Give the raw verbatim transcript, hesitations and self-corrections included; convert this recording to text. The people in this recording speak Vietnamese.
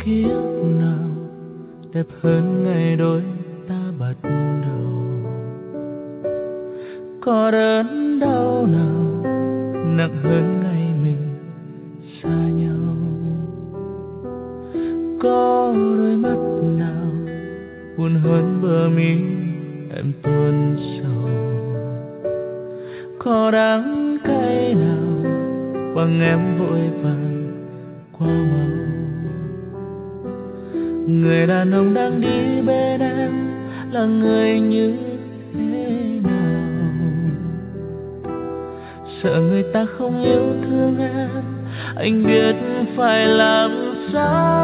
ký ức nào đẹp hơn ngày đôi ta bắt đầu? Có đớn đau nào nặng hơn ngày mình xa nhau? Có đôi mắt nào buồn hơn bờ mi em tuôn sầu? Có đắng cay nào bằng em vội vàng qua mau? Người đàn ông đang đi bên em là người như thế nào? Sợ người ta không yêu thương em, anh biết phải làm sao?